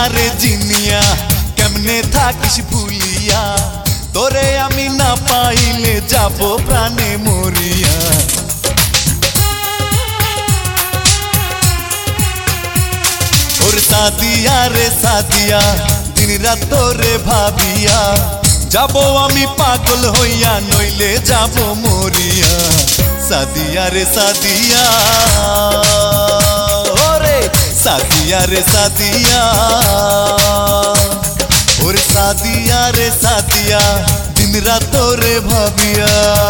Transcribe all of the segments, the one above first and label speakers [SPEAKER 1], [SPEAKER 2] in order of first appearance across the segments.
[SPEAKER 1] রে জিনিয়া কেমনে থাকিস ভুলিয়া তোরে আমি না পাইলে যাব প্রাণে মরিয়া ওরে সাদিয়া রে সাদিয়া দিন রাত তোরে ভাবিয়া যাব আমি পাগল হইয়া নইলে যাব মরিয়া সাদিয়া রে সাদিয়া ওরে সাদিয়া রে সাদিয়া ওরে সাদিয়া রে সাদিয়া দিন রাত তোরে ভাবিয়া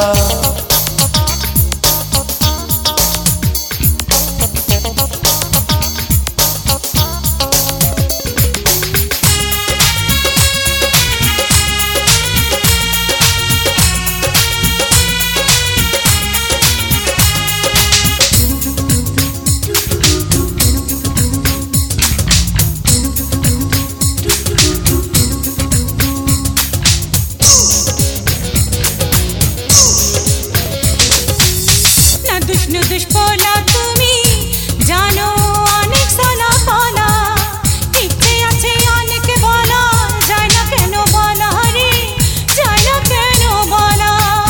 [SPEAKER 2] দুষ্পলা তুমি জানো অনেক সালা পালা ইচ্ছে আছে অনেক বলা যায় না কেন বলা রে যায় না কেন বলা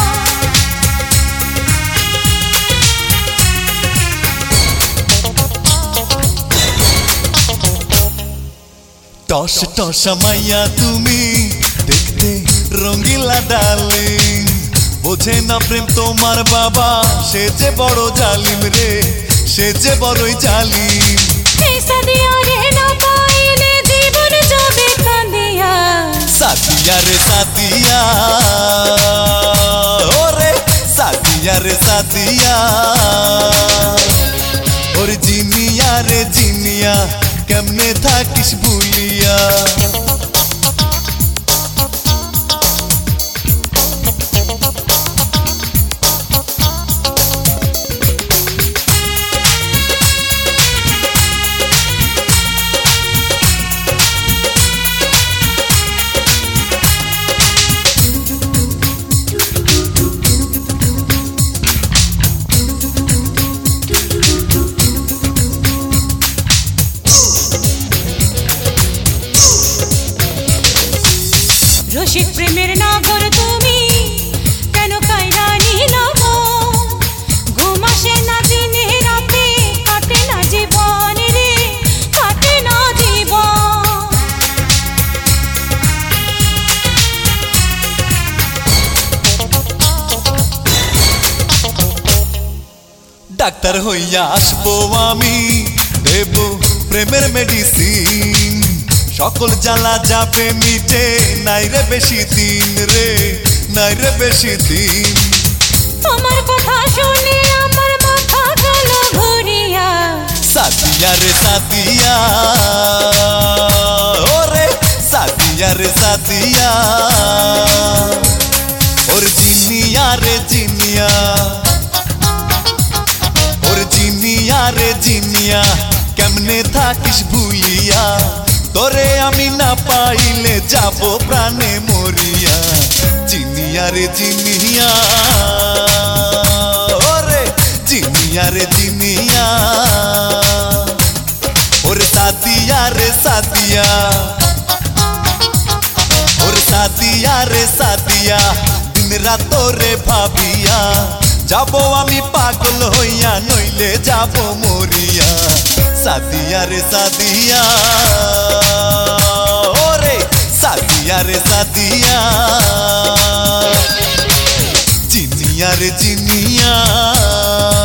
[SPEAKER 1] টস টস মাইয়া তুমি দেখতে রঙিলা ডার্লিং বোঝে না প্রেম তোমার বাবা সে যে বড় জালিম রে সে যে বড়ই জালিম
[SPEAKER 2] এই সাদিয়া রে না পাইলে জীবন যাবে কাঁদিয়া
[SPEAKER 1] সাদিয়া রে সাদিয়া ওরে সাদিয়া রে সাদিয়া ওরে জিনিয়া রে জিনিয়া কেমনে থাকিস ভুলিয়া
[SPEAKER 2] রসিক প্রেমের নগর তুমি কেন কাইরা নিলাম ঘুম আসে না দিনে রাতে কাটে না জীবন রে কাটে না জীবন
[SPEAKER 1] ডাক্তার হইয়া আসবো আমি দেব প্রেমের মেডিসিন সকল জ্বালা যাবে মিটে নাই রে বেশি দিন রে নাই রে বেশি দিন
[SPEAKER 2] তোমার কথা শুনে আমার মাথা গেল ঘুরিয়া
[SPEAKER 1] সাদিয়া রে সাদিয়া ওরে সাদিয়া রে সাদিয়া ওরে জিনিয়া রে জিনিয়া ওরে জিনিয়া রে জিনিয়া কেমনে থাকিস ভুলিয়া তোরে আমি না পাইলে যাব প্রাণে মরিয়া জিনিয়া রে জিনিয়া ওরে জিনিয়া রে জিনিয়া ওরে সাদিয়া রে সাদিয়া ওরে সাদিয়া রে সাদিয়া দিন রাত তোরে ভাবিয়া যাব আমি পাগল হইয়া নইলে যাব মরিয়া সাদিয়া রে সাদিয়া ওরে সাদিয়া রে সাদিয়া জিনিয়া রে জিনিয়া